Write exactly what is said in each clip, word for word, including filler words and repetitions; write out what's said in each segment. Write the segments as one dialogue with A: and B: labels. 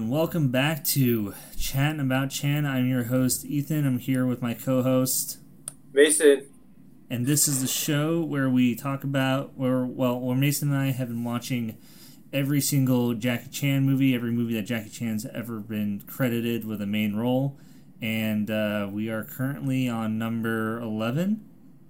A: and welcome back to Chatting About Chan. I'm your host, Ethan. I'm here with my co-host,
B: Mason.
A: And this is the show where we talk about, where, well, where Mason and I have been watching every single Jackie Chan movie, every movie that Jackie Chan's ever been credited with a main role. And uh, we are currently on number eleven.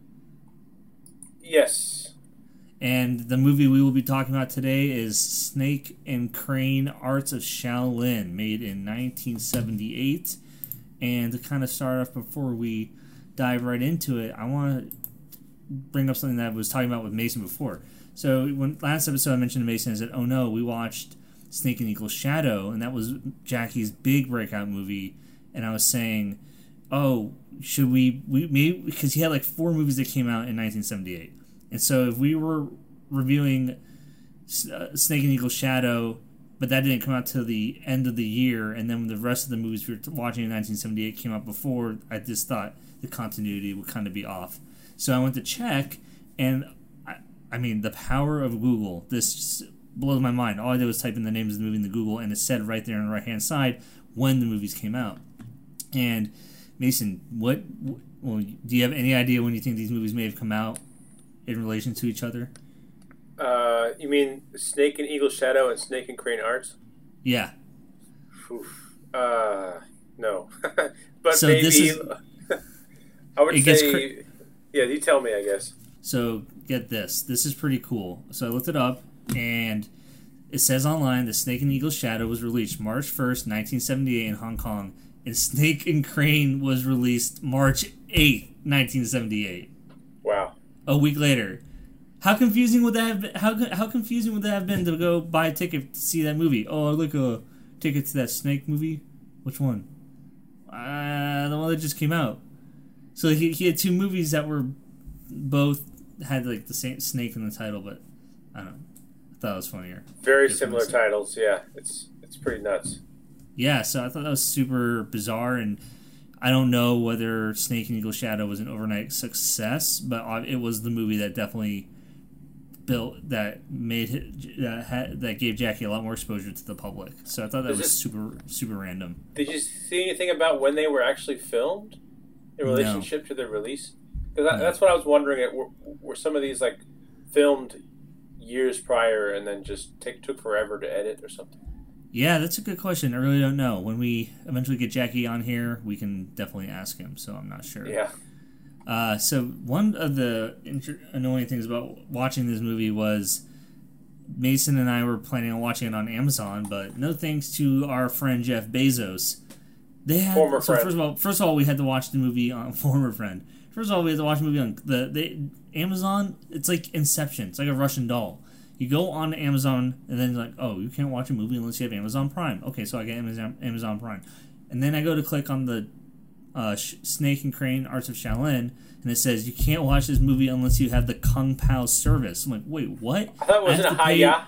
B: Yes.
A: And the movie we will be talking about today is Snake and Crane Arts of Shaolin, made in nineteen seventy-eight. And to kind of start off before we dive right into it, I want to bring up something that I was talking about with Mason before. So when last episode I mentioned to Mason, I said, oh no, we watched Snake and Eagle's Shadow, and that was Jackie's big breakout movie. And I was saying, oh, should we, we maybe, because he had like four movies that came out in nineteen seventy-eight. And so if we were reviewing uh, Snake and Eagle's Shadow, but that didn't come out till the end of the year, and then the rest of the movies we were watching in nineteen seventy-eight came out before, I just thought the continuity would kind of be off. So I went to check, and I, I mean, the power of Google, this blows my mind. All I did was type in the names of the movie into Google, and it said right there on the right-hand side when the movies came out. And Mason, what? Well, do you have any idea when you think these movies may have come out in relation to each other?
B: Uh, you mean Snake and Eagle Shadow and Snake and Crane Arts?
A: Yeah.
B: Oof. Uh, no. but
A: so
B: maybe
A: this is,
B: I would say,
A: cra-
B: yeah. You tell me, I guess.
A: So get this. This is pretty cool. So I looked it up, and it says online that Snake and Eagle Shadow was released March first, nineteen seventy-eight in Hong Kong, and Snake and Crane was released March eighth, nineteen seventy-eight.
B: Wow.
A: A week later. How confusing would that have been? How, how confusing would that have been to go buy a ticket to see that movie? Oh, I'd like a ticket to that Snake movie? Which one? Uh, the one that just came out. So he, he had two movies that were both had like the same snake in the title, but I don't know. I thought it was funnier.
B: Very similar titles, yeah. It's it's pretty nuts.
A: Yeah, so I thought that was super bizarre, and I don't know whether Snake and Eagle Shadow was an overnight success, but it was the movie that definitely built, that made it, that, had, that gave Jackie a lot more exposure to the public. So I thought that Is was it, super super random.
B: Did you see anything about when they were actually filmed in relationship no. to their release? Because no. that's what I was wondering. Were, were some of these like filmed years prior and then just take, took forever to edit or something?
A: Yeah, that's a good question. I really don't know. When we eventually get Jackie on here, we can definitely ask him, so I'm not sure.
B: Yeah.
A: Uh, so one of the inter- annoying things about watching this movie was Mason and I were planning on watching it on Amazon, but no thanks to our friend Jeff Bezos. They had,
B: former
A: so
B: friend.
A: First of all, first of all, we had to watch the movie on former friend. First of all, we had to watch the movie on the they, Amazon. It's like Inception. It's like a Russian doll. You go on Amazon, and then like, oh, you can't watch a movie unless you have Amazon Prime. Okay, so I get Amazon, Amazon Prime. And then I go to click on the uh, Snake and Crane Arts of Shaolin, and it says, you can't watch this movie unless you have the Kung Pao service. I'm like, wait, what?
B: I thought it was a Hi-Ya.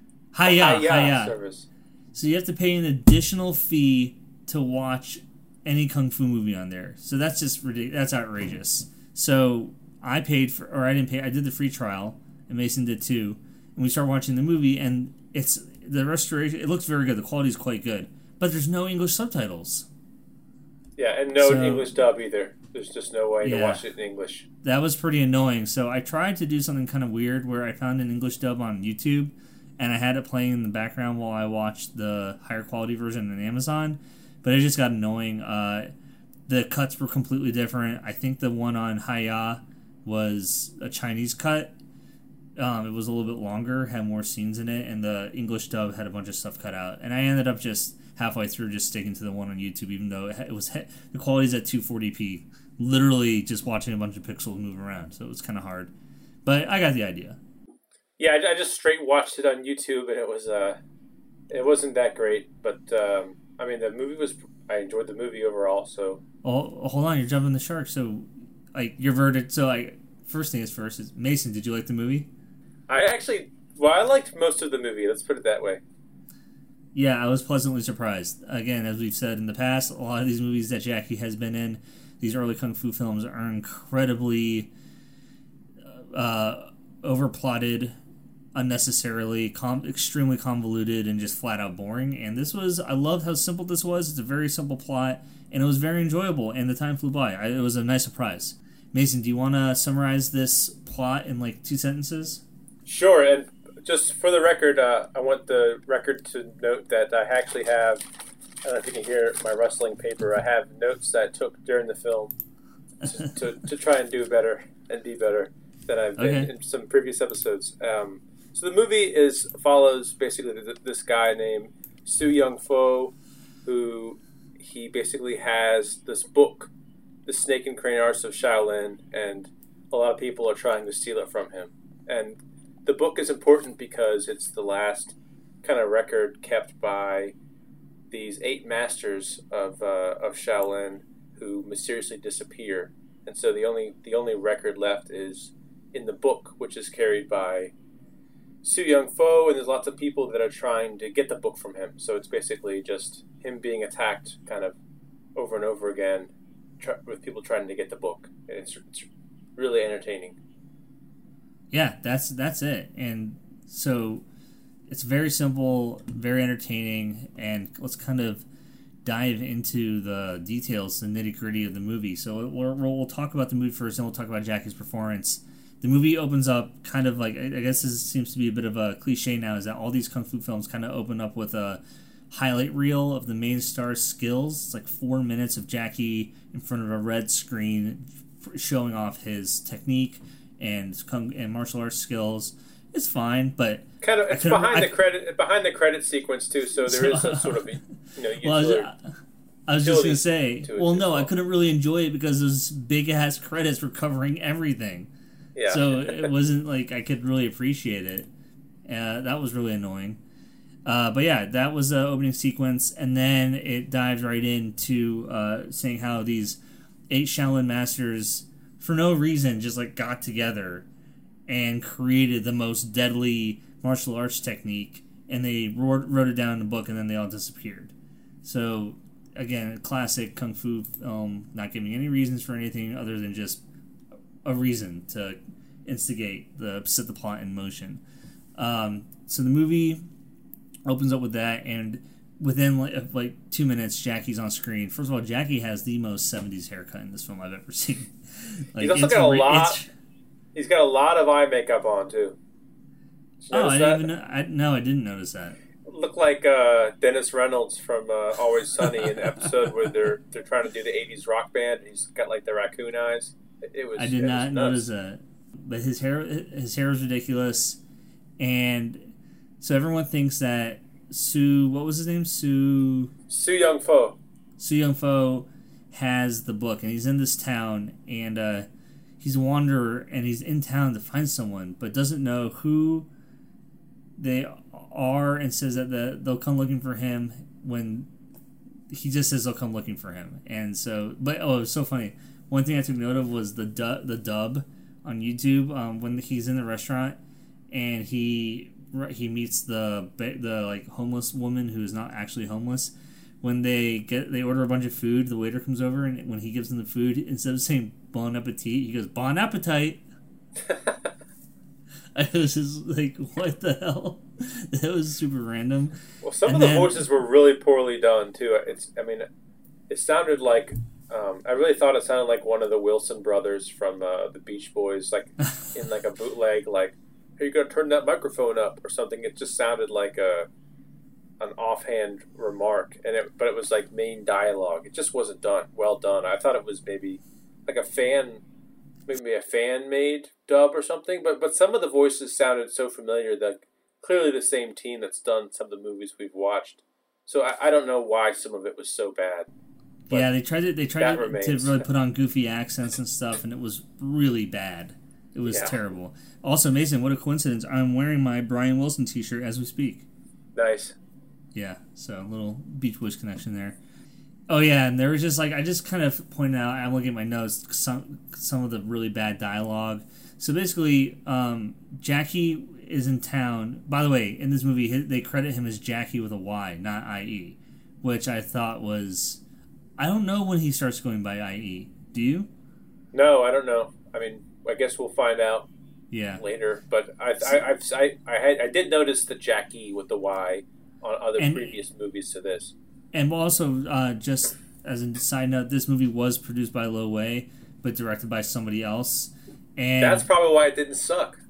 A: Hi-Ya,
B: Hi-Ya service.
A: So you have to pay an additional fee to watch any Kung Fu movie on there. So that's just ridiculous. That's outrageous. So I paid for, or I didn't pay, I did the free trial, and Mason did too. And we start watching the movie, and it's the restoration. It looks very good. The quality is quite good, but there's no English subtitles.
B: Yeah, and no
A: so,
B: English dub either. There's just no way
A: yeah,
B: to watch it in English.
A: That was pretty annoying. So I tried to do something kind of weird where I found an English dub on YouTube, and I had it playing in the background while I watched the higher quality version on Amazon. But it just got annoying. Uh, the cuts were completely different. I think the one on Hi-Ya was a Chinese cut. Um, it was a little bit longer, had more scenes in it, and the English dub had a bunch of stuff cut out. And I ended up just halfway through just sticking to the one on YouTube, even though it was the quality's at two forty p. Literally just watching a bunch of pixels move around, so it was kind of hard. But I got the idea.
B: Yeah, I, I just straight watched it on YouTube, and it was uh, it wasn't that great. But um, I mean, the movie was. I enjoyed the movie overall. So
A: oh, hold on, you're jumping the shark. So, like your verdict. So, like first thing is first is Mason. Did you like the movie?
B: I actually, well, I liked most of the movie. Let's put it that way.
A: Yeah, I was pleasantly surprised. Again, as we've said in the past, a lot of these movies that Jackie has been in, these early Kung Fu films, are incredibly uh, overplotted, unnecessarily com- extremely convoluted and just flat out boring. And this was, I loved how simple this was. It's a very simple plot, and it was very enjoyable, and the time flew by. I, it was a nice surprise. Mason, do you want to summarize this plot in like two sentences?
B: Sure, and just for the record, uh, I want the record to note that I actually have, I don't know if you can hear my rustling paper, I have notes that I took during the film to, to, to try and do better and be better than I've been okay. in some previous episodes. Um, so the movie is follows basically this guy named Su Young Fo, who he basically has this book, The Snake and Crane Arts of Shaolin, and a lot of people are trying to steal it from him. And the book is important because it's the last kind of record kept by these eight masters of uh, of Shaolin who mysteriously disappear. And so the only the only record left is in the book, which is carried by Su Young Fo, and there's lots of people that are trying to get the book from him. So it's basically just him being attacked kind of over and over again tr- with people trying to get the book. And it's, it's really entertaining.
A: Yeah, that's that's it. And so it's very simple, very entertaining, and let's kind of dive into the details, the nitty-gritty of the movie. So we'll, we'll talk about the movie first, and we'll talk about Jackie's performance. The movie opens up kind of like, I guess this seems to be a bit of a cliche now, is that all these kung fu films kind of open up with a highlight reel of the main star's skills. It's like four minutes of Jackie in front of a red screen showing off his technique and kung and martial arts skills. It's fine, but
B: kind of it's behind I, the credit behind the credit sequence too. So there so, is a sort of you know. Well,
A: I was, I was just gonna say, well, no, I couldn't really enjoy it because those big ass credits were covering everything.
B: Yeah.
A: So it wasn't like I could really appreciate it. Uh, that was really annoying. Uh, but yeah, that was the opening sequence, and then it dives right into uh, saying how these eight Shaolin masters, for no reason, just like got together and created the most deadly martial arts technique, and they wrote, wrote it down in the book, and then they all disappeared. So, again, classic kung fu film, not giving any reasons for anything other than just a reason to instigate, the set the plot in motion. Um, so the movie opens up with that, and within like, like two minutes, Jackie's on screen. First of all, Jackie has the most seventies haircut in this film I've ever seen.
B: Like, he's also got a lot. He's got a lot of eye makeup on too.
A: Oh, I didn't even know, I, no, I didn't notice that.
B: Looked like uh, Dennis Reynolds from uh, Always Sunny in the episode where they're they're trying to do the eighties rock band. He's got like the raccoon eyes. It, it was.
A: I did
B: it
A: not
B: was
A: notice that, but his hair his hair is ridiculous, and so everyone thinks that Su, what was his name? Su
B: Su Young Fo.
A: Su Young Fo has the book, and he's in this town, and uh, he's a wanderer, and he's in town to find someone, but doesn't know who they are, and says that the, they'll come looking for him when he just says they'll come looking for him. And so, but oh, it was so funny. One thing I took note of was the du- the dub on YouTube um, when he's in the restaurant and he he meets the the like homeless woman who is not actually homeless. When they get they order a bunch of food, the waiter comes over, and when he gives them the food, instead of saying bon appetit, he goes bon appetite. I was just like, what the hell? That was super random.
B: Well, some
A: and
B: of the
A: then,
B: voices were really poorly done too. It's, I mean, it sounded like um, I really thought it sounded like one of the Wilson brothers from uh, the Beach Boys, like in like a bootleg, like, "Are you gonna turn that microphone up?" or something. It just sounded like a an offhand remark, and it, but it was like main dialogue. It just wasn't done well done. I thought it was maybe like a fan. Maybe a fan-made dub or something, but but some of the voices sounded so familiar that clearly the same team that's done some of the movies we've watched. So I, I don't know why some of it was so bad.
A: Yeah, they tried to they tried to, to really put on goofy accents and stuff, and it was really bad. It was yeah. terrible. Also, Mason, what a coincidence! I'm wearing my Brian Wilson T-shirt as we speak.
B: Nice.
A: Yeah, so a little Beach Boys connection there. Oh yeah, and there was just like I just kind of pointed out. I'm looking at my notes. Some some of the really bad dialogue. So basically, um, Jackie is in town. By the way, in this movie, they credit him as Jackie with a Y, not I E, which I thought was. I don't know when he starts going by I E. Do you?
B: No, I don't know. I mean, I guess we'll find out
A: Yeah.
B: later. But I I I've, I I, had, I did notice the Jackie with the Y on other and, previous movies to this.
A: And also, uh, just as a side note, this movie was produced by Lo Wei, but directed by somebody else. And
B: that's probably why it didn't suck.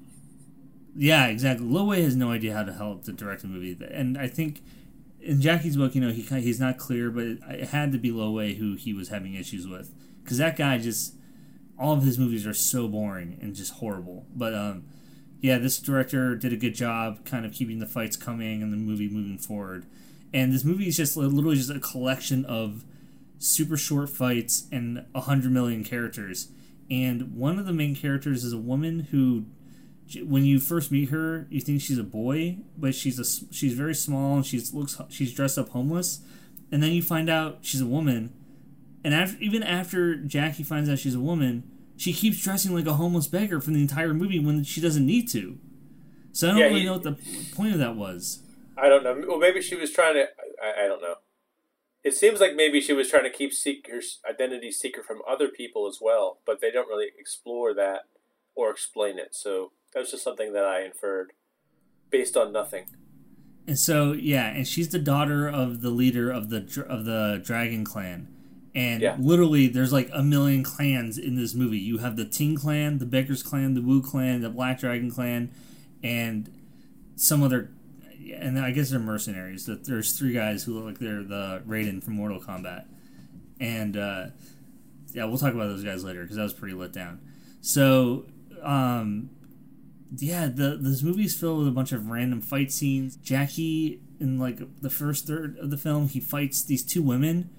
A: Yeah, exactly. Lo Wei has no idea how to help to direct a movie, and I think in Jackie's book, you know, he he's not clear, but it, it had to be Lo Wei who he was having issues with, because that guy just all of his movies are so boring and just horrible. But um, yeah, this director did a good job, kind of keeping the fights coming and the movie moving forward. And this movie is just literally just a collection of super short fights and a hundred million characters. And one of the main characters is a woman who, when you first meet her, you think she's a boy, but she's a she's very small and she's looks she's dressed up homeless. And then you find out she's a woman. And after, even after Jackie finds out she's a woman, she keeps dressing like a homeless beggar for the entire movie when she doesn't need to. So I don't yeah, really he, know what the point of that was.
B: I don't know. Well, maybe she was trying to... I, I don't know. It seems like maybe she was trying to keep her identity secret from other people as well, but they don't really explore that or explain it. So that was just something that I inferred based on nothing.
A: And so, yeah, and she's the daughter of the leader of the of the Dragon Clan. And yeah. literally, there's like a million clans in this movie. You have the Ting Clan, the Beggars Clan, the Wu Clan, the Black Dragon Clan, and some other... And I guess they're mercenaries. That there's three guys who look like they're the Raiden from Mortal Kombat. And, uh, yeah, we'll talk about those guys later, because that was pretty let down. So, um... yeah, the this movie's filled with a bunch of random fight scenes. Jackie, in like the first third of the film, he fights these two women,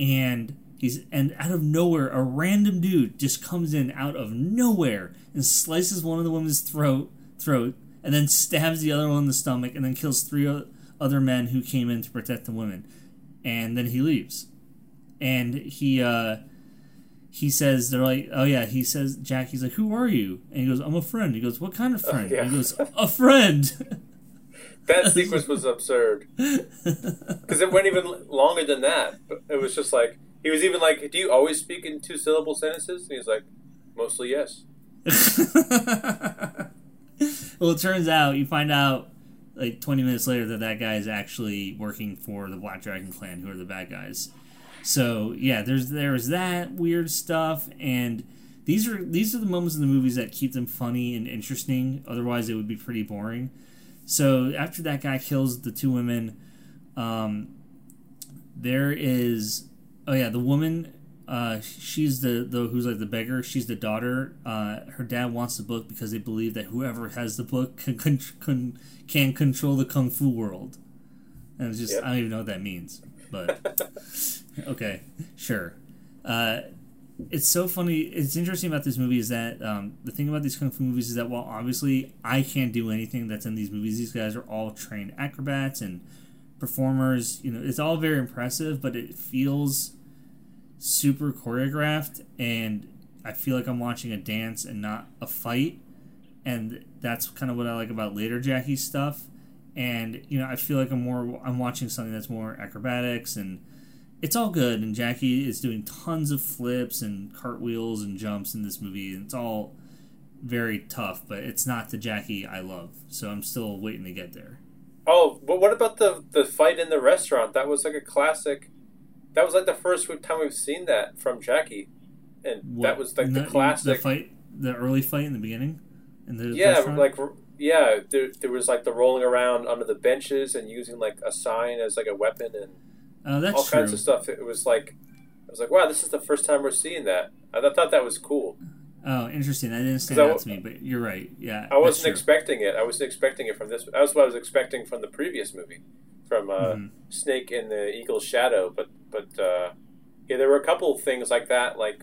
A: and he's and out of nowhere, a random dude just comes in out of nowhere and slices one of the women's throat, throat, and then stabs the other one in the stomach, and then kills three other men who came in to protect the women, and then he leaves, and he. Uh, He says, they're like, oh yeah, he says, Jackie's like, who are you? And he goes, I'm a friend. He goes, what kind of friend? Uh, yeah. And he goes, a friend.
B: That sequence was absurd. Because it went even longer than that. It was just like, he was even like, do you always speak in two-syllable sentences? And he's like, mostly yes.
A: Well, it turns out, you find out, like, twenty minutes later that that guy is actually working for the Black Dragon Clan, who are the bad guys. So yeah, there's there's that weird stuff, and these are these are the moments in the movies that keep them funny and interesting. Otherwise, it would be pretty boring. So after that guy kills the two women, um, there is oh yeah, the woman. Uh, she's the, the who's like the beggar. She's the daughter. Uh, her dad wants the book because they believe that whoever has the book can can, can control the kung fu world. And it's just yep. I don't even know what that means, but. Okay, sure. Uh, it's so funny. It's interesting about this movie is that um, the thing about these kung fu movies is that while obviously I can't do anything that's in these movies, these guys are all trained acrobats and performers. You know, it's all very impressive, but it feels super choreographed, and I feel like I'm watching a dance and not a fight. And that's kind of what I like about later Jackie stuff. And you know, I feel like I'm more I'm watching something that's more acrobatics and. It's all good, and Jackie is doing tons of flips and cartwheels and jumps in this movie, and it's all very tough, but it's not the Jackie I love, so I'm still waiting to get there.
B: Oh, but what about the the fight in the restaurant? That was like a classic. That was like the first time we've seen that from Jackie, and what, that was like the, the classic
A: the fight, the early fight in the beginning. In the
B: yeah,
A: restaurant?
B: like yeah, there there was like the rolling around under the benches and using like a sign as like a weapon and.
A: Oh, that's
B: all
A: true.
B: kinds of stuff. It was like, I was like, wow, this is the first time we're seeing that. I thought that was cool.
A: Oh, interesting. That didn't stand out to me, but you're right. Yeah,
B: I wasn't expecting it. I wasn't expecting it from this. That's what I was expecting from the previous movie, from uh, mm-hmm. Snake in the Eagle's Shadow. But but uh, yeah, there were a couple of things like that. Like,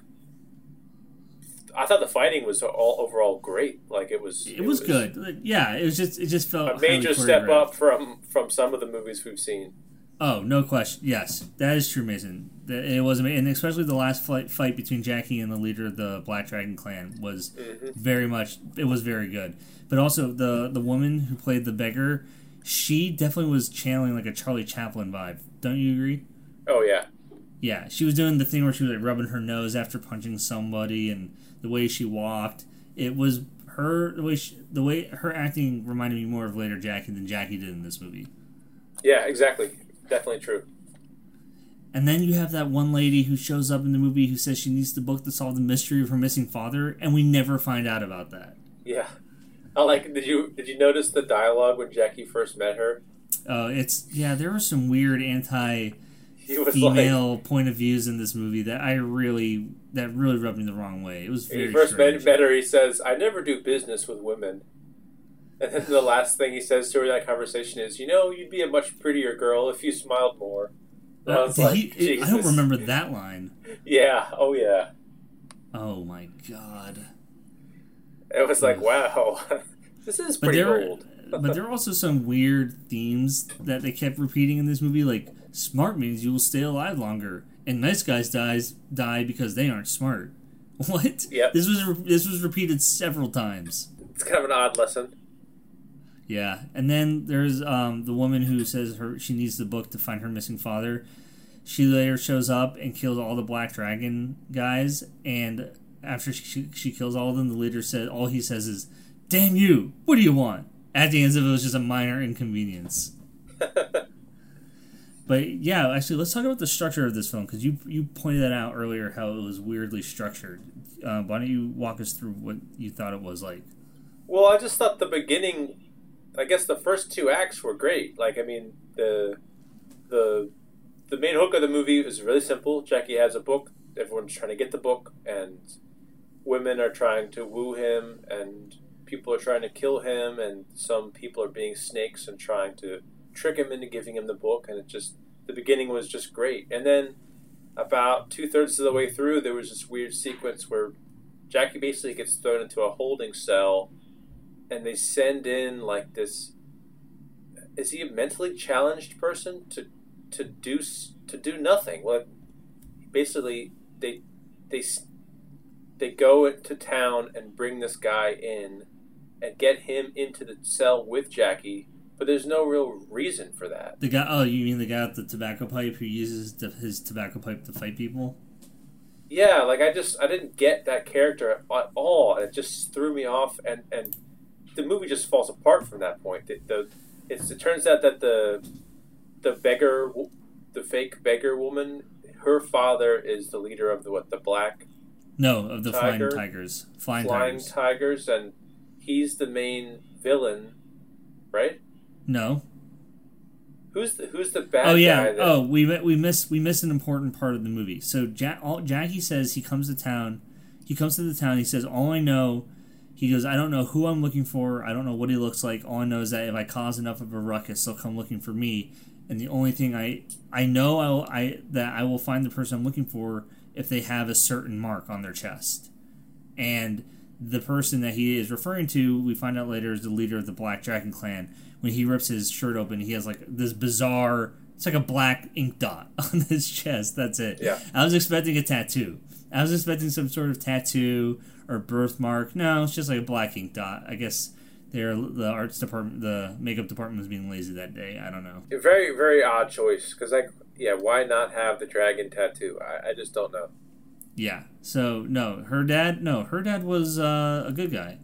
B: I thought the fighting was all overall great. Like it was.
A: It, it was, was good. Yeah, it was just. It just felt
B: a major step up from from some of the movies we've seen.
A: Oh, no question. Yes, that is true, Mason. It was amazing, and especially the last fight, fight between Jackie and the leader of the Black Dragon Clan was mm-hmm. very much. It was very good. But also the the woman who played the beggar, she definitely was channeling like a Charlie Chaplin vibe. Don't you agree?
B: Oh yeah.
A: Yeah, she was doing the thing where she was like rubbing her nose after punching somebody, and the way she walked. It was her the way she, the way her acting reminded me more of later Jackie than Jackie did in this movie.
B: Yeah, exactly. Definitely true.
A: And then you have that one lady who shows up in the movie who says she needs the book to solve the mystery of her missing father, and we never find out about that.
B: Yeah. I like. Did you did you notice the dialogue when Jackie first met her?
A: Oh, uh, it's yeah. There were some weird anti-female
B: like,
A: point of views in this movie that I really that really rubbed me the wrong way. It was very.
B: When he first
A: strange.
B: met her, he says, "I never do business with women." And then the last thing he says to her in that conversation is, "You know, you'd be a much prettier girl if you smiled more."
A: Uh, I, was like, he, I don't remember that line.
B: Yeah. Oh, yeah.
A: Oh, my God.
B: It was like, wow. This is pretty
A: but there,
B: old.
A: But there are also some weird themes that they kept repeating in this movie, like, smart means you will stay alive longer, and nice guys dies die because they aren't smart. What?
B: Yep.
A: This was this was repeated several times.
B: It's kind of an odd lesson.
A: Yeah, and then there's um, the woman who says her she needs the book to find her missing father. She later shows up and kills all the Black Dragon guys, and after she, she kills all of them, the leader said all he says is, "Damn you! What do you want?" Acting as if it was just a minor inconvenience. But yeah, actually, let's talk about the structure of this film, because you you pointed that out earlier how it was weirdly structured. Uh, why don't you walk us through what you thought it was like?
B: Well, I just thought the beginning. I guess the first two acts were great. Like, I mean, the the the main hook of the movie is really simple. Jackie has a book. Everyone's trying to get the book, and women are trying to woo him, and people are trying to kill him, and some people are being snakes and trying to trick him into giving him the book. And it just the beginning was just great. And then about two thirds of the way through, there was this weird sequence where Jackie basically gets thrown into a holding cell. And they send in like this. Is he a mentally challenged person to to do to do nothing? Well, basically they they they go to town and bring this guy in and get him into the cell with Jackie. But there's no real reason for that.
A: The guy. Oh, you mean the guy with the tobacco pipe who uses the, his tobacco pipe to fight people?
B: Yeah, like I just I didn't get that character at all. It just threw me off, and and. The movie just falls apart from that point. The, the it's, it turns out that the the beggar, the fake beggar woman, her father is the leader of the what the black
A: no of the
B: tiger,
A: flying tigers, flying,
B: flying
A: tigers.
B: tigers, and he's the main villain, right?
A: No.
B: Who's the who's the bad
A: oh yeah
B: guy? That...
A: Oh, we we miss we miss an important part of the movie. So Jack, all, Jackie says he comes to town. He comes to the town. He says, "All I know." He goes, I don't know who I'm looking for. I don't know what he looks like. All I know is that if I cause enough of a ruckus, they'll come looking for me. And the only thing I I know I, will, I that I will find the person I'm looking for if they have a certain mark on their chest. And the person that he is referring to, we find out later, is the leader of the Black Dragon clan. When he rips his shirt open, he has like this bizarre, it's like a black ink dot on his chest. That's it.
B: Yeah.
A: I was expecting a tattoo. I was expecting some sort of tattoo or birthmark. No, it's just like a black ink dot. I guess they're the arts department, the makeup department was being lazy that day. I don't know.
B: A very, very odd choice. Because, like, yeah, why not have the dragon tattoo? I, I just don't know.
A: Yeah. So, no, her dad, no, her dad was uh, a good guy.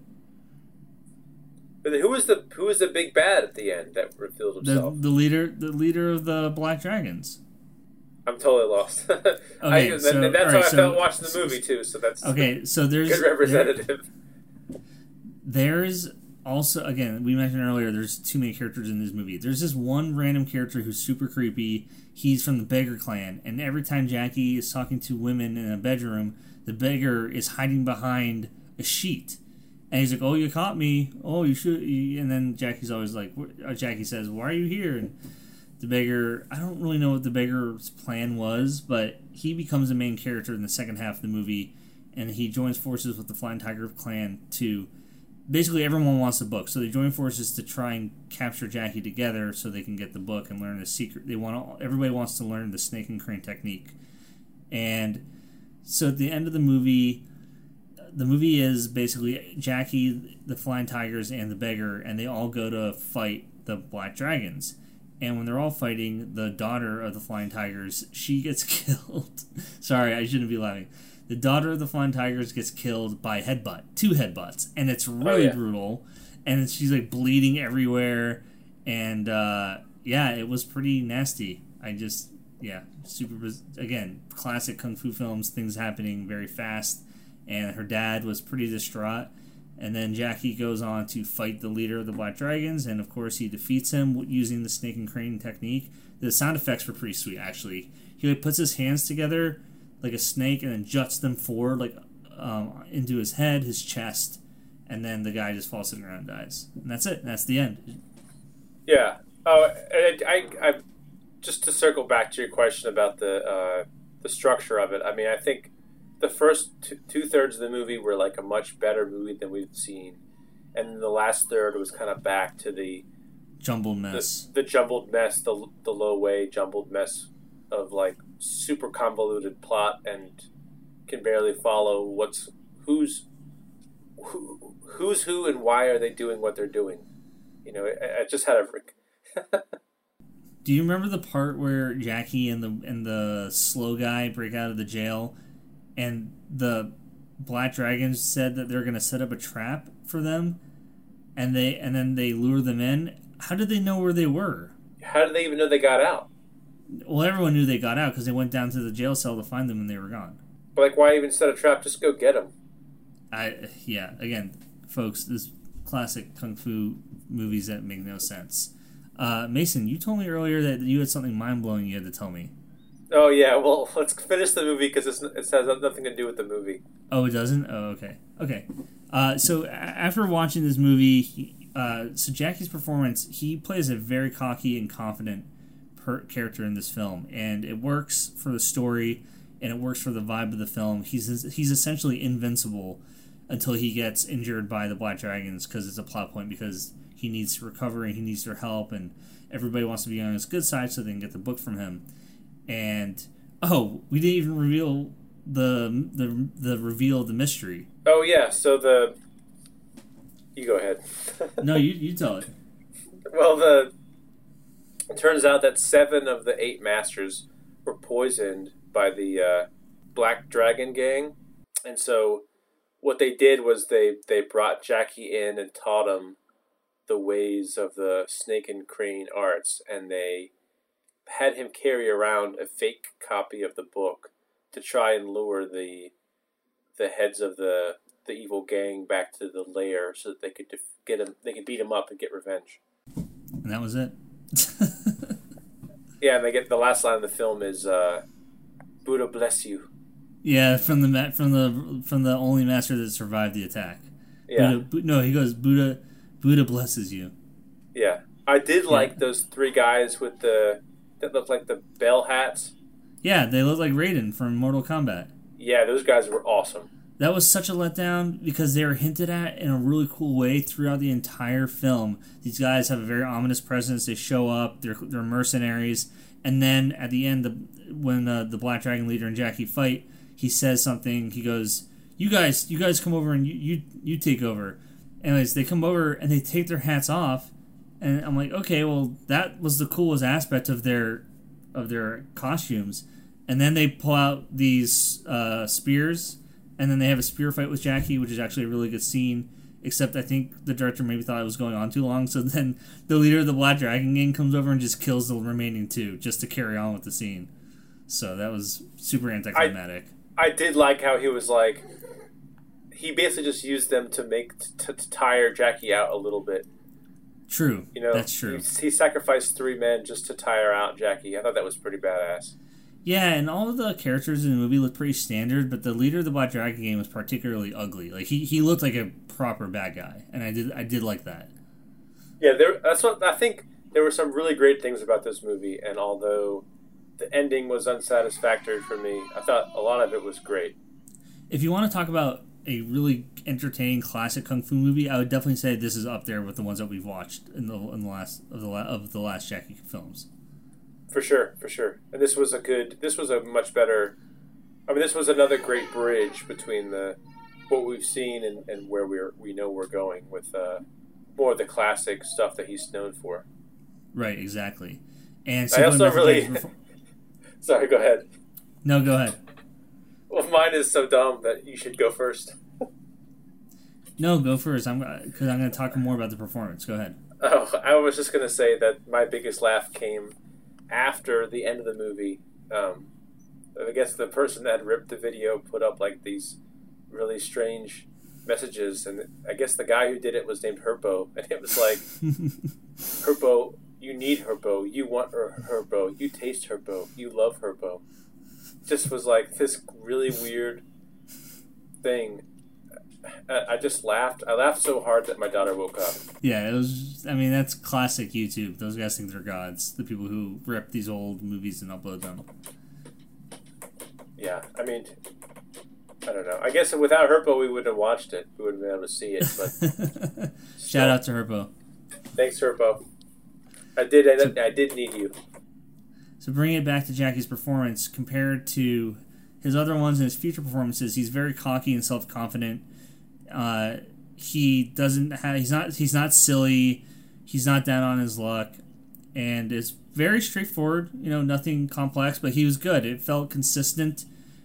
B: But then who was the who was the big bad at the end that revealed himself?
A: The, the leader, the leader of the Black Dragons.
B: I'm totally lost. okay, I,
A: so,
B: and that's
A: right,
B: how I
A: so,
B: felt watching the movie too. So that's
A: okay. So there's
B: good representative.
A: There, there's also again we mentioned earlier. There's two main characters in this movie. There's this one random character who's super creepy. He's from the Beggar Clan, and every time Jackie is talking to women in a bedroom, the beggar is hiding behind a sheet, and he's like, "Oh, you caught me. Oh, you should." And then Jackie's always like, Jackie says, "Why are you here?" And the beggar, I don't really know what the beggar's plan was, but he becomes the main character in the second half of the movie, and he joins forces with the Flying Tiger clan to, basically everyone wants the book, so they join forces to try and capture Jackie together so they can get the book and learn the secret. They want to, everybody wants to learn the snake and crane technique. And so at the end of the movie, the movie is basically Jackie, the Flying Tigers, and the beggar, and they all go to fight the Black Dragons. And when they're all fighting, the daughter of the Flying Tigers, she gets killed. Sorry, I shouldn't be laughing. the daughter of the Flying Tigers gets killed by headbutt, two headbutts, and it's really oh, yeah. brutal. And she's like bleeding everywhere, and uh, yeah, it was pretty nasty. I just yeah, super again, classic kung fu films, things happening very fast, and her dad was pretty distraught. And then Jackie goes on to fight the leader of the Black Dragons, and of course he defeats him using the snake and crane technique. The sound effects were pretty sweet, actually. He like, puts his hands together like a snake and then juts them forward like um, into his head, his chest, and then the guy just falls to the ground and dies. And that's it. That's the end.
B: Yeah. Oh, I, I, I just to circle back to your question about the uh, the structure of it. I mean, I think the first two, two thirds of the movie were like a much better movie than we've seen, and the last third was kind of back to the
A: jumbled mess,
B: the, the jumbled mess, the the low way jumbled mess of like super convoluted plot and can barely follow what's who's who, who's who and why are they doing what they're doing. You know, I, I just had a.
A: Do you remember the part where Jackie and the and the slow guy break out of the jail? And the Black Dragons said that they're going to set up a trap for them, and they and then they lure them in. How did they know where they were?
B: How did they even know they got out?
A: Well, everyone knew they got out because they went down to the jail cell to find them, and they were gone.
B: But like, why even set a trap? Just go get them.
A: I yeah. Again, folks, this classic kung fu movies that make no sense. Uh, Mason, you told me earlier that you had something mind blowing you had to tell me.
B: Oh, yeah, well, let's finish the movie because it has nothing to do with the movie.
A: Oh, it doesn't? Oh, okay. Okay. Uh, so, after watching this movie, he, uh, so Jackie's performance, he plays a very cocky and confident per- character in this film, and it works for the story, and it works for the vibe of the film. He's he's essentially invincible until he gets injured by the Black Dragons because it's a plot point, because he needs to recover and he needs their help, and everybody wants to be on his good side so they can get the book from him. And oh, we didn't even reveal the the the reveal of the mystery.
B: Oh yeah, so the you go ahead.
A: No, you you tell it.
B: Well, the it turns out that seven of the eight masters were poisoned by the uh, Black Dragon gang, and so what they did was they they brought Jackie in and taught him the ways of the snake and crane arts, and they had him carry around a fake copy of the book to try and lure the the heads of the the evil gang back to the lair so that they could def- get him, they could beat him up and get revenge.
A: And that was it.
B: Yeah, and they get the last line of the film is uh, "Buddha bless you."
A: Yeah, from the from the from the only master that survived the attack.
B: Yeah.
A: Buddha, no, he goes Buddha. Buddha blesses you.
B: Yeah, I did like
A: yeah.
B: those three guys with the. That looked like the bell hats.
A: Yeah, they look like Raiden from Mortal Kombat.
B: Yeah, those guys were awesome.
A: That was such a letdown because they were hinted at in a really cool way throughout the entire film. These guys have a very ominous presence. They show up. They're they're mercenaries. And then at the end, the, when uh, the Black Dragon leader and Jackie fight, he says something. He goes, "You guys, you guys come over and you you, you take over." Anyways, they come over and they take their hats off. And I'm like, okay, well, that was the coolest aspect of their of their costumes. And then they pull out these uh, spears, and then they have a spear fight with Jackie, which is actually a really good scene. Except I think the director maybe thought it was going on too long, so then the leader of the Black Dragon gang comes over and just kills the remaining two, just to carry on with the scene. So that was super anticlimactic.
B: I, I did like how he was like, he basically just used them to make to, to tire Jackie out a little bit.
A: True.
B: You know,
A: that's true.
B: He, he sacrificed three men just to tire out Jackie. I thought that was pretty badass.
A: Yeah, and all of the characters in the movie looked pretty standard, but the leader of the Black Dragon gang was particularly ugly. Like he, he looked like a proper bad guy, and I did I did like that.
B: Yeah, there. That's what I think. There were some really great things about this movie, and although the ending was unsatisfactory for me, I thought a lot of it was great.
A: If you want to talk about a really entertaining classic kung fu movie, I would definitely say this is up there with the ones that we've watched in the in the last of the of the last Jackie films.
B: For sure, for sure. And this was a good. This was a much better. I mean, this was another great bridge between the what we've seen and, and where we're we know we're going with uh, more of the classic stuff that he's known for.
A: Right, exactly. And so
B: I also really. Sorry, go ahead.
A: No, go ahead.
B: Well, mine is so dumb that you should go first.
A: No, go first. I'm because I'm going to talk more about the performance. Go ahead.
B: Oh, I was just going to say that my biggest laugh came after the end of the movie. Um, I guess the person that ripped the video put up like these really strange messages, and I guess the guy who did it was named Herbo, and it was like, Herbo, you need Herbo, you want Herbo, you taste Herbo, you love Herbo. Just was like this really weird thing. I just laughed. I laughed so hard that my daughter woke up.
A: Yeah, it was. I mean, that's classic YouTube. Those guys think they're gods. The people who rip these old movies and upload them.
B: Yeah, I mean, I don't know. I guess without Herpo, we wouldn't have watched it. We wouldn't have been able to see it. But
A: shout out to Herpo.
B: Thanks, Herpo. I did. I, so, I did need you.
A: So bringing it back to Jackie's performance, compared to his other ones and his future performances, he's very cocky and self-confident. Uh, he doesn't have. He's not. He's not silly. He's not down on his luck, and it's very straightforward. You know, nothing complex. But he was good. It felt consistent,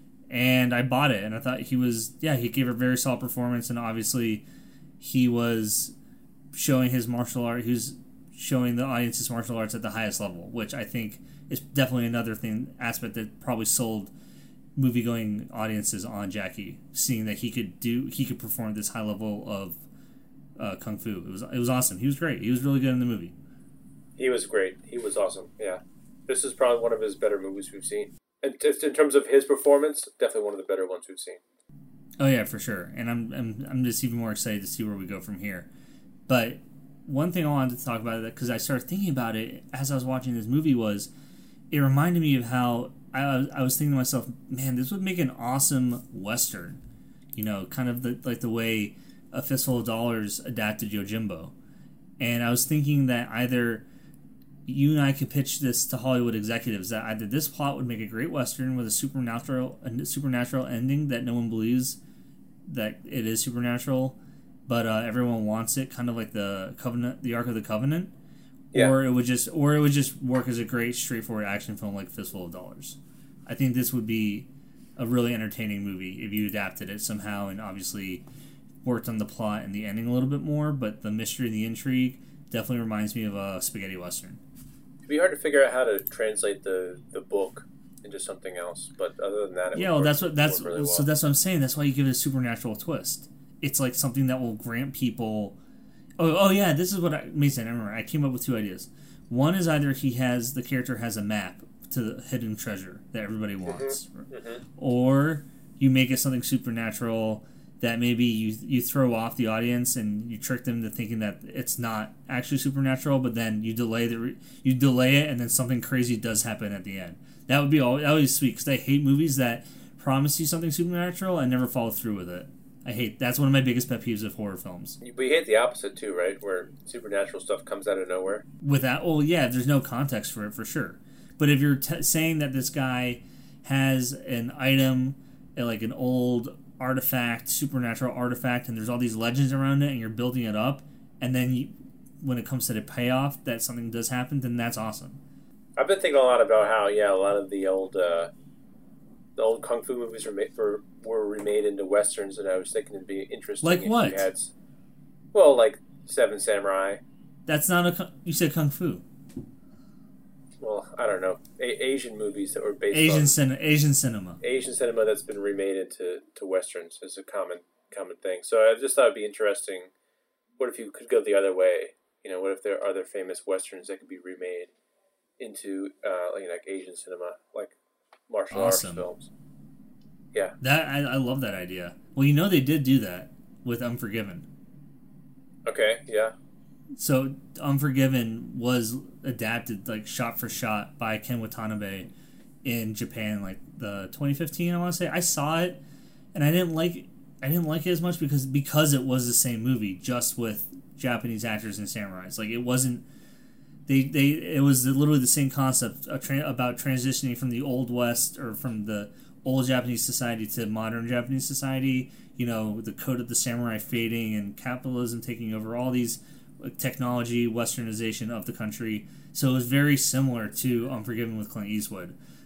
A: and I bought it. And I thought he was. Yeah, he gave a very solid performance, and obviously, he was showing his martial art. He was showing the audience his martial arts at the highest level, which I think is definitely another thing aspect that probably sold movie-going audiences on Jackie, seeing that he could do, he could perform this high level of uh, kung fu. It was it was awesome. He was great. He was really good in the movie.
B: He was great. He was awesome. Yeah, this is probably one of his better movies we've seen. And just in terms of his performance, definitely one of the better ones we've seen.
A: Oh yeah, for sure. And I'm I'm I'm just even more excited to see where we go from here. But one thing I wanted to talk about, because I started thinking about it as I was watching this movie, was it reminded me of how I, I was thinking to myself, man, this would make an awesome Western. You know, kind of the, like the way A Fistful of Dollars adapted Yojimbo. And I was thinking that either you and I could pitch this to Hollywood executives, that either this plot would make a great Western with a supernatural a supernatural ending that no one believes that it is supernatural, but uh, everyone wants it, kind of like the Covenant, the Ark of the Covenant. Yeah. Or it would just, or it would just work as a great, straightforward action film like Fistful of Dollars. I think this would be a really entertaining movie if you adapted it somehow and obviously worked on the plot and the ending a little bit more. But the mystery and the intrigue definitely reminds me of a spaghetti western.
B: It'd be hard to figure out how to translate the, the book into something else. But other than that, it
A: yeah, well,
B: work,
A: that's what that's
B: really well.
A: So that's what I'm saying. That's why you give it a supernatural twist. It's like something that will grant people. Oh, oh yeah, this is what I, Mason, I remember. I came up with two ideas. One is either he has, the character has a map to the hidden treasure that everybody wants. Mm-hmm. Mm-hmm. Or you make it something supernatural that maybe you you throw off the audience and you trick them to thinking that it's not actually supernatural, but then you delay the re- you delay it and then something crazy does happen at the end. That would be all, that would be sweet, because I hate movies that promise you something supernatural and never follow through with it. I hate that's one of my biggest pet peeves of horror films.
B: But you hate the opposite too, right? Where supernatural stuff comes out of nowhere.
A: Without, well, yeah, there's no context for it for sure. But if you're t- saying that this guy has an item, like an old artifact, supernatural artifact, and there's all these legends around it, and you're building it up, and then you, when it comes to the payoff, that something does happen, then that's awesome.
B: I've been thinking a lot about how, yeah, a lot of the old, uh, the old kung fu movies were made for. were remade into westerns, and I was thinking it'd be interesting.
A: Like what?
B: You had, well, like Seven Samurai.
A: That's not a. You said kung fu.
B: Well, I don't know. A- Asian movies that were based
A: Asian
B: on
A: cin- Asian cinema.
B: Asian cinema that's been remade into to westerns is a common common thing. So I just thought it'd be interesting. What if you could go the other way? You know, what if there are other famous westerns that could be remade into uh, like, like Asian cinema, like martial awesome. arts films? Yeah,
A: that I, I love that idea. Well, you know they did do that with Unforgiven.
B: Okay, yeah.
A: So Unforgiven was adapted like shot for shot by Ken Watanabe in Japan, like the twenty fifteen. I want to say I saw it, and I didn't like I didn't like it as much because because it was the same movie, just with Japanese actors and samurais. Like it wasn't. They, they it was literally the same concept about transitioning from the old west or from the old Japanese society to modern Japanese society, you know, the code of the samurai fading and capitalism taking over, all these like, technology, westernization of the country. So it was very similar to Unforgiven with Clint Eastwood.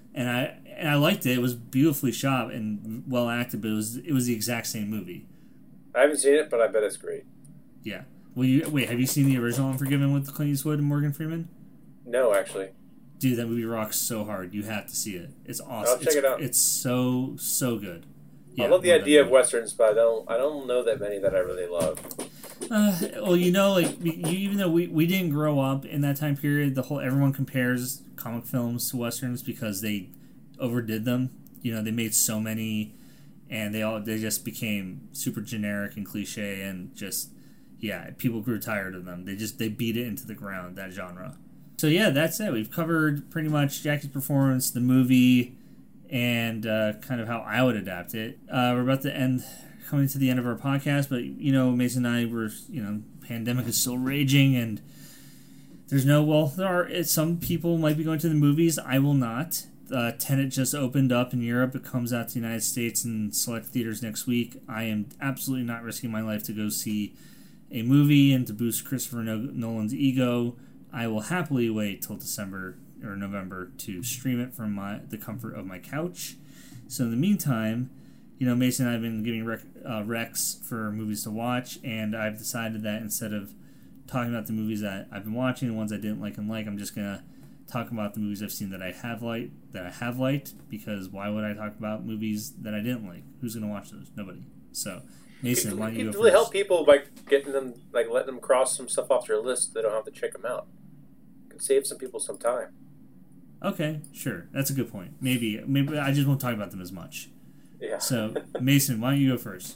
A: and I and I liked it. It was beautifully shot and well acted, but it was it was the exact same movie.
B: I haven't seen it, but I bet it's great.
A: Yeah. Well, you wait. Have you seen the original Unforgiven with Clint Eastwood and Morgan Freeman?
B: No, actually.
A: Dude, that movie rocks so hard. You have to see it. It's awesome.
B: I'll check
A: it's,
B: it out.
A: It's so so good.
B: Yeah, I love the idea of westerns, but I don't. I don't know that many that I really love.
A: Uh, well, you know, like you, even though we, we didn't grow up in that time period, the whole everyone compares comic films to westerns because they overdid them. You know, they made so many, and they all they just became super generic and cliche, and just yeah, people grew tired of them. They just they beat it into the ground, that genre. So yeah, that's it. We've covered pretty much Jackie's performance, the movie, and uh, kind of how I would adapt it. Uh, we're about to end, coming to the end of our podcast, but you know, Mason and I were, you know, pandemic is still raging, and there's no, well, there are, some people might be going to the movies. I will not. Uh, Tenet just opened up in Europe. It comes out to the United States in select theaters next week. I am absolutely not risking my life to go see a movie and to boost Christopher Nolan's ego. I will happily wait till December or November to stream it from my the comfort of my couch. So in the meantime, you know, Mason and I have been giving rec, uh, recs for movies to watch, and I've decided that instead of talking about the movies that I've been watching, the ones I didn't like and like, I'm just gonna talk about the movies I've seen that I have liked, that I have liked, because why would I talk about movies that I didn't like? Who's gonna watch those? Nobody. So, Mason, why don't you go first?
B: You really help people by getting them, like letting them cross some stuff off their list. They don't have to check them out. It can save some people some time.
A: Okay, sure. That's a good point. Maybe, maybe I just won't talk about them as much.
B: Yeah.
A: So, Mason, why don't you go first?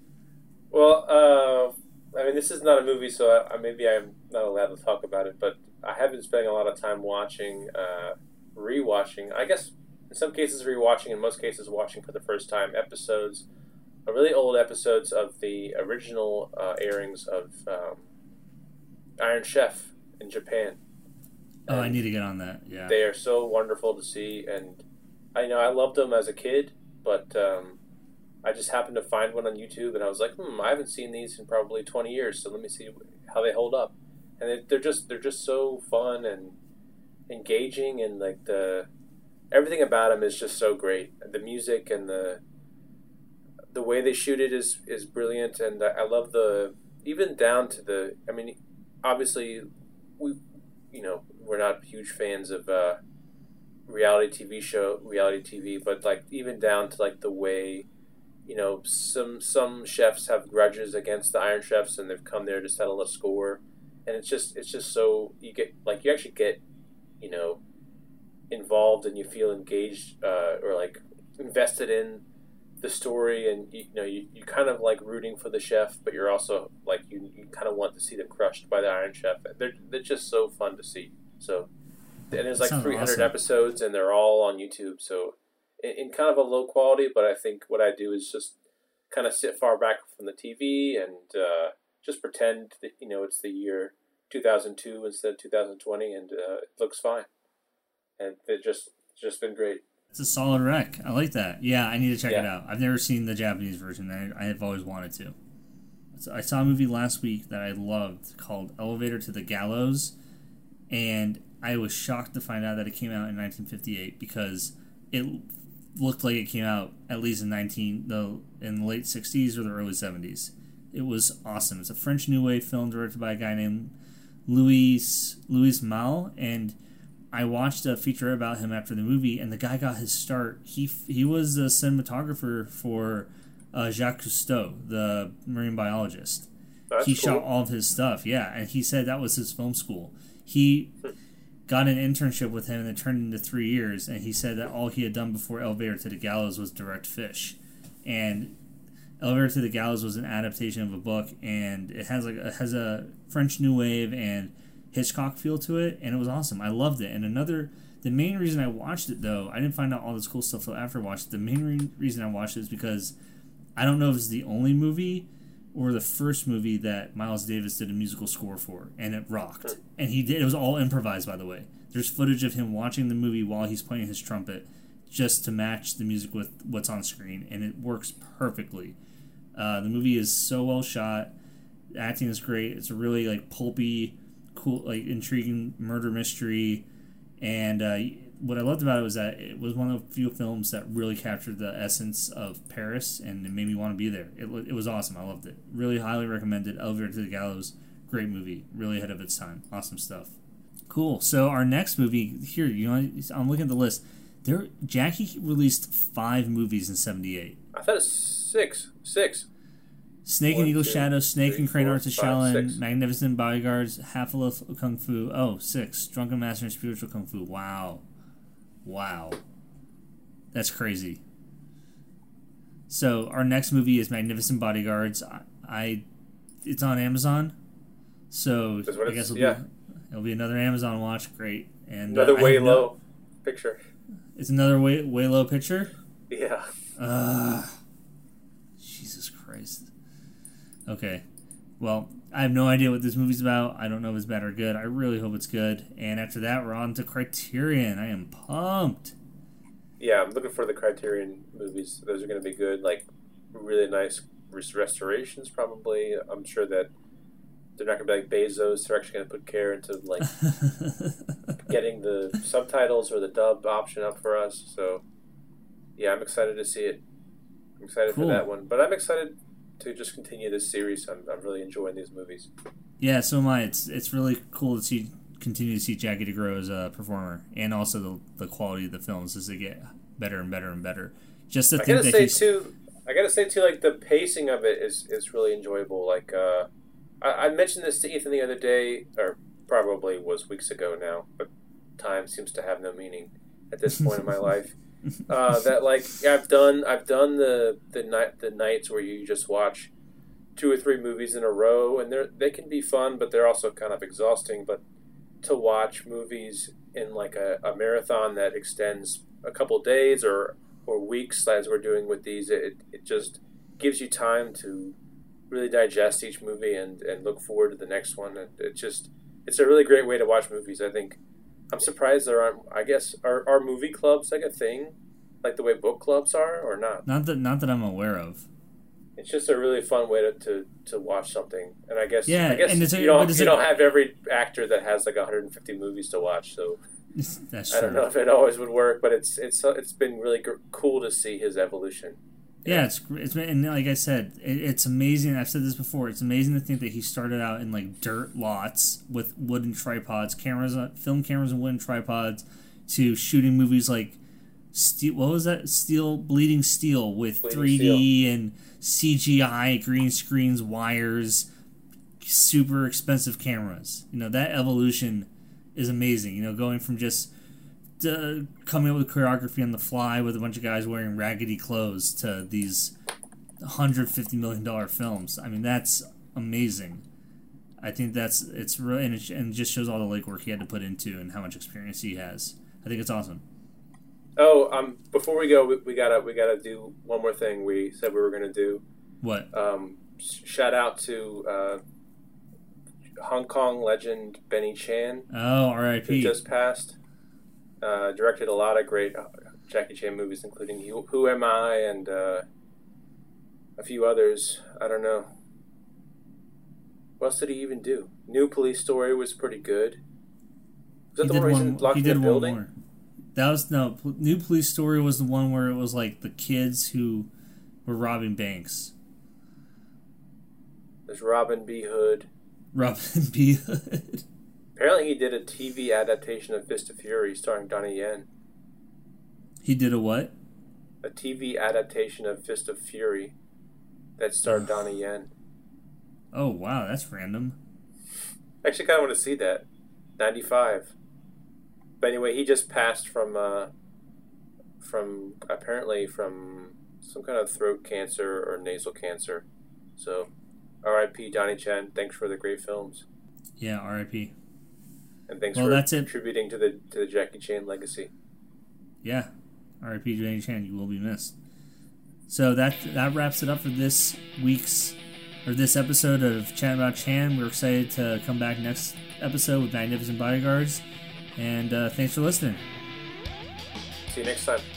B: Well, uh, I mean, this is not a movie, so I, maybe I'm not allowed to talk about it, but I have been spending a lot of time watching, uh, rewatching, I guess in some cases rewatching, in most cases watching for the first time, episodes, uh, really old episodes of the original uh, airings of um, Iron Chef in Japan.
A: Oh, I need to get on that. Yeah,
B: they are so wonderful to see, and I know I loved them as a kid, but um, I just happened to find one on YouTube, and I was like, hmm, I haven't seen these in probably twenty years, so let me see how they hold up. And they, they're just they're just so fun and engaging, and like the everything about them is just so great. The music and the the way they shoot it is is brilliant, and I love the even down to the. I mean, obviously, we you know. We're not huge fans of uh, reality T V show, reality T V, but like even down to like the way, you know, some some chefs have grudges against the Iron Chefs, and they've come there to settle a score, and it's just it's just so you get like you actually get, you know, involved and you feel engaged uh, or like invested in the story, and you, you know you you kind of like rooting for the chef, but you're also like you you kind of want to see them crushed by the Iron Chef. They're they're just so fun to see. So, and there's like three hundred awesome. Episodes, and they're all on YouTube. So, in, in kind of a low quality, but I think what I do is just kind of sit far back from the T V and uh, just pretend that you know it's the year two thousand two instead of two thousand twenty, and uh, it looks fine. And it just just been great.
A: It's a solid rec. I like that. Yeah, I need to check
B: yeah.
A: it out. I've never seen the Japanese version. I, I have always wanted to. So I saw a movie last week that I loved called Elevator to the Gallows. And I was shocked to find out that it came out in nineteen fifty-eight because it looked like it came out at least in nineteen the in the late sixties or the early seventies. It was awesome. It's a French New Wave film directed by a guy named Louis Louis Malle, and I watched a feature about him after the movie, and the guy got his start. He he was the cinematographer for uh, Jacques Cousteau, the marine biologist.
B: That's
A: he
B: cool.
A: shot all of his stuff, yeah, and he said that was his film school. He got an internship with him, and it turned into three years. And he said that all he had done before Elevator to the Gallows was direct fish. And Elevator to the Gallows was an adaptation of a book, and it has like it has a French New Wave and Hitchcock feel to it, and it was awesome. I loved it. And another, the main reason I watched it though, I didn't find out all this cool stuff till after I watched it. The main re- reason I watched it is because I don't know if it's the only movie or the first movie that Miles Davis did a musical score for, and it rocked. And he did. It was all improvised, by the way. There's footage of him watching the movie while he's playing his trumpet, just to match the music with what's on screen, and it works perfectly. Uh, the movie is so well shot. The acting is great. It's a really like pulpy, cool, like intriguing murder mystery, and uh, what I loved about it was that it was one of the few films that really captured the essence of Paris, and it made me want to be there. It, it was awesome. I loved it. Really highly recommended. Elevator to the Gallows. Great movie. Really ahead of its time. Awesome stuff. Cool. So our next movie here, you know, I'm looking at the list. There, Jackie released five movies in seventy-eight.
B: I thought it was six. Six.
A: Snake
B: One,
A: and Eagle
B: two,
A: Shadow, Snake
B: three,
A: and Crane
B: four,
A: Arts of
B: five,
A: Shaolin,
B: six.
A: Magnificent Bodyguards, Half a Loaf of Kung Fu. Oh, six. Drunken Master and Spiritual Kung Fu. Wow. Wow. That's crazy. So our next movie is Magnificent Bodyguards. I, I it's on Amazon. So I guess it'll,
B: yeah.
A: be, it'll be another Amazon watch. Great. And
B: another
A: uh,
B: way
A: no,
B: low picture.
A: It's another way way low picture?
B: Yeah.
A: Uh, Jesus Christ. Okay. Well, I have no idea what this movie's about. I don't know if it's bad or good. I really hope it's good. And after that, we're on to Criterion. I am pumped.
B: Yeah, I'm looking for the Criterion movies. Those are going to be good. Like, really nice restorations, probably. I'm sure that they're not going to be like Bezos. They're actually going to put care into, like, getting the subtitles or the dub option up for us. So, yeah, I'm excited to see it. I'm excited cool. for that one. But I'm excited to just continue this series. I'm, I'm really enjoying these movies.
A: Yeah, so am I. It's it's really cool to see continue to see Jackie DeGroat as a performer, and also the the quality of the films as they get better and better and better. Just to
B: I
A: think
B: gotta
A: that
B: say
A: he's...
B: too, I gotta say too, like the pacing of it is is really enjoyable. Like uh, I, I mentioned this to Ethan the other day, or probably was weeks ago now, but time seems to have no meaning at this point in my life. Uh, that like I've done I've done the the night the nights where you just watch two or three movies in a row, and they they can be fun, but they're also kind of exhausting. But to watch movies in like a, a marathon that extends a couple days or or weeks, as we're doing with these, it it just gives you time to really digest each movie and, and look forward to the next one. And it just it's a really great way to watch movies. I think. I'm surprised there aren't. I guess are are movie clubs like a thing, like the way book clubs are, or not?
A: Not that not that I'm aware of.
B: It's just a really fun way to, to, to watch something, and I guess
A: yeah,
B: I guess
A: and it's a,
B: you don't you
A: a,
B: don't have every actor that has like one hundred fifty movies to watch, so
A: that's
B: I
A: true.
B: don't know if it always would work, but it's it's it's been really g- cool to see his evolution.
A: Yeah, yeah it's it's been, and like I said, it, it's amazing. I've said this before. It's amazing to think that he started out in like dirt lots with wooden tripods, cameras, film cameras, and wooden tripods, to shooting movies like steel. What was that? Steel, bleeding steel with bleeding three D steel. And C G I, green screens, wires, super expensive cameras. You know, that evolution is amazing. You know, going from just uh, coming up with choreography on the fly with a bunch of guys wearing raggedy clothes to these one hundred fifty million dollars films. I mean, that's amazing. I think that's, it's really, and it, and it just shows all the legwork he had to put into and how much experience he has. I think it's awesome.
B: Oh, um, before we go, we, we gotta we gotta do one more thing. We said we were gonna do.
A: What?
B: Um, shout out to uh, Hong Kong legend Benny Chan.
A: Oh, R I P.
B: Who just passed. Uh, directed a lot of great Jackie Chan movies, including Who, Who Am I and uh, a few others. I don't know. What else did he even do? New Police Story was pretty good. Was that
A: he
B: the one where he's locked
A: he
B: in
A: did
B: the building?
A: More. That was no New Police Story was the one where it was like the kids who were robbing banks.
B: There's Robin B. Hood.
A: Robin B. Hood.
B: Apparently, he did a T V adaptation of Fist of Fury starring Donnie Yen.
A: He did a what?
B: A T V adaptation of Fist of Fury that starred Donnie Yen.
A: Oh wow, that's random.
B: I actually kind of want to see that. ninety-five. But anyway, he just passed from, uh, from apparently from some kind of throat cancer or nasal cancer. So, R I P Donnie Yen. Thanks for the great films.
A: Yeah, R I P
B: And thanks
A: well,
B: for
A: that's
B: contributing
A: it.
B: to the to the Jackie Chan legacy.
A: Yeah, R I P Jackie Chan. You will be missed. So that that wraps it up for this week's or this episode of Chat About Chan. We're excited to come back next episode with Magnificent Bodyguards. And uh, thanks for listening.
B: See you next time.